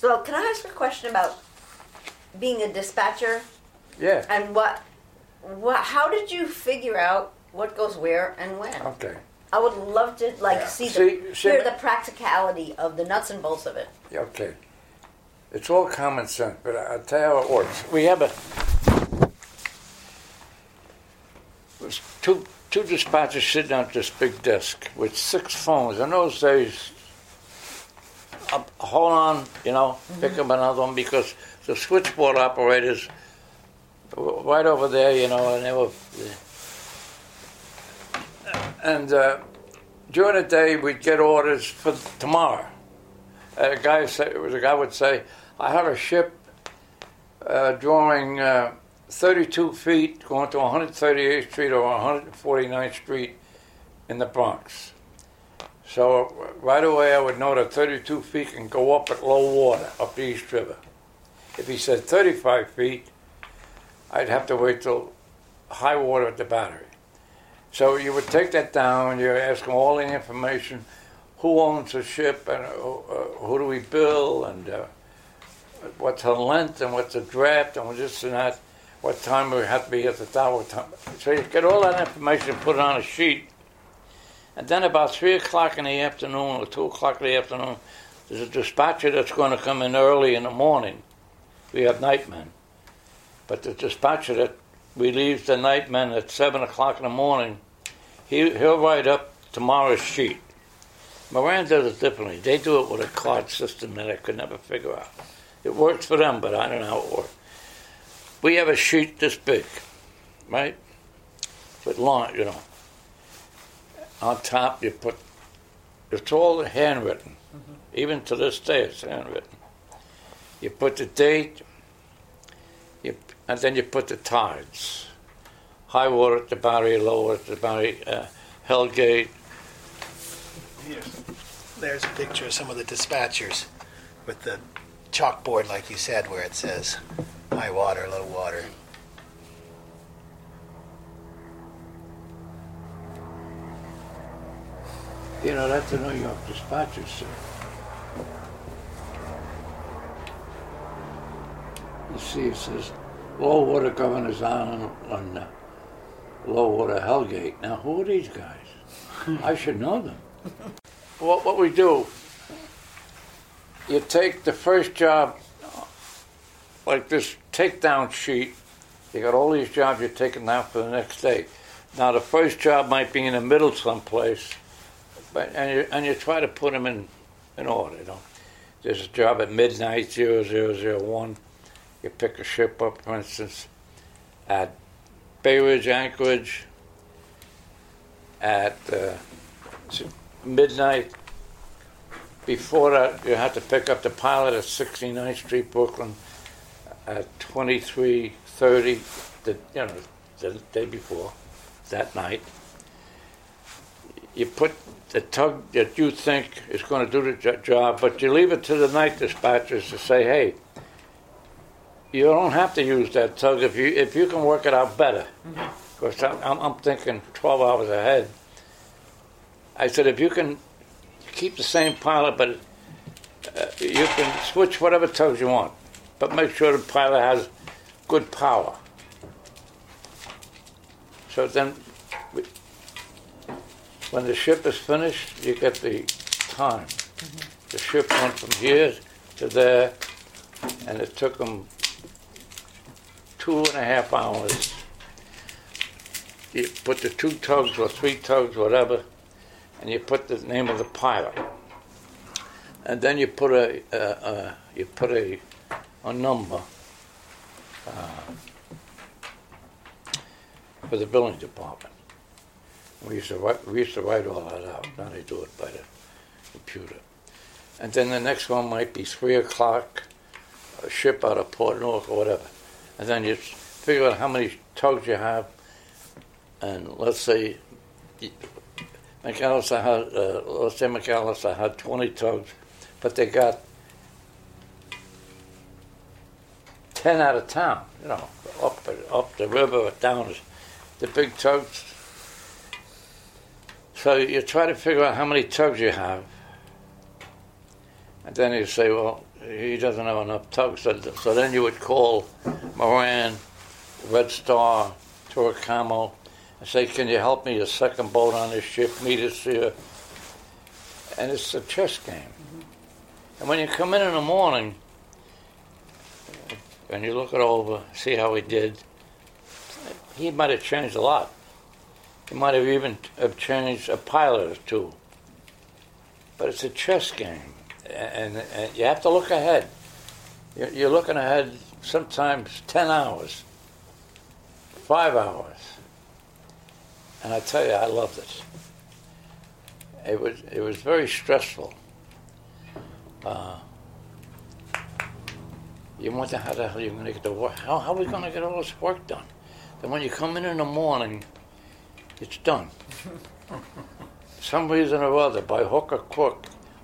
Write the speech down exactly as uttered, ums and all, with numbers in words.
So can I ask a question about being a dispatcher? Yeah. And what, what? How did you figure out what goes where and when? Okay. I would love to like Yeah. see, See- the, see- hear the practicality of the nuts and bolts of it. Yeah, okay. It's all common sense, but I'll tell you how it works. We have a there's two two dispatchers sitting at this big desk with six phones. In those days, uh, hold on, you know, mm-hmm. pick up another one because the switchboard operators were right over there, you know, and they were. And uh, during the day, we'd get orders for tomorrow. A guy say, the guy would say, "I have a ship uh, drawing uh, thirty-two feet going to one hundred thirty-eighth Street or one hundred forty-ninth Street in the Bronx." So right away, I would know that thirty-two feet can go up at low water up the East River. If he said thirty-five feet, I'd have to wait till high water at the Battery. So you would take that down, you ask them all the information, who owns the ship, and uh, uh, who do we bill, and uh, what's her length, and what's the draft, and this and that, what time we have to be at the tower. Time. So you get all that information and put it on a sheet. And then about three o'clock in the afternoon or two o'clock in the afternoon, there's a dispatcher that's going to come in early in the morning. We have nightmen. But the dispatcher that relieves the nightmen at seven o'clock in the morning, he, he'll write up tomorrow's sheet. Moran does it differently. They do it with a card system that I could never figure out. It works for them, but I don't know how it works. We have a sheet this big, right? With line, you know. On top, you put, it's all handwritten. Mm-hmm. Even to this day, it's handwritten. You put the date, you, and then you put the tides. High water at the Battery, low water at the Battery, uh, Hellgate. Here's, there's a picture of some of the dispatchers with the chalkboard, like you said, where it says high water, low water. You know, that's the New York Dispatchers, sir. You see, it says low water Governor's Island on uh, low water Hellgate. Now, who are these guys? I should know them. What, what we do, you take the first job, like this takedown sheet, you got all these jobs you're taking down for the next day. Now, the first job might be in the middle someplace, but and you, and you try to put them in, in order, you know. There's a job at midnight, zero zero zero one. You pick a ship up, for instance, at Bay Ridge, Anchorage, at uh, midnight. Before that, you had to pick up the pilot at sixty-ninth Street, Brooklyn, at twenty-three thirty, the, you know, the day before, that night. You put the tug that you think is going to do the job, but you leave it to the night dispatchers to say, hey, you don't have to use that tug if you if you can work it out better. Because mm-hmm. I'm, I'm thinking twelve hours ahead. I said, if you can keep the same pilot, but uh, you can switch whatever tugs you want, but make sure the pilot has good power. So then, we, when the ship is finished, you get the time. Mm-hmm. The ship went from here to there, and it took them two and a half hours. You put the two tugs or three tugs, whatever, and you put the name of the pilot, and then you put a uh, uh, you put a a number uh, for the billing department. We used to write, we used to write all that out. Now they do it by the computer. And then the next one might be three o'clock, a ship out of Port Newark or whatever. And then you figure out how many tugs you have, and let's say McAllister had, uh, let's say McAllister had twenty tugs, but they got ten out of town, you know, up up the river, down the big tugs. So you try to figure out how many tugs you have, and then you say, well, he doesn't have enough tugs. So, so then you would call Moran, Red Star, Turacamo, and say, can you help me, a second boat on this ship, meet us here? And it's a chess game. Mm-hmm. And when you come in in the morning, and you look it over, see how he did, he might have changed a lot. He might have even have changed a pilot or two. But it's a chess game, and, and you have to look ahead. You're, you're looking ahead sometimes ten hours, five hours. And I tell you, I loved it. It was it was very stressful. Uh, you wonder how the hell you're going to get the work. How, how are we going to get all this work done? Then when you come in in the morning, it's done. Some reason or other, by hook or crook,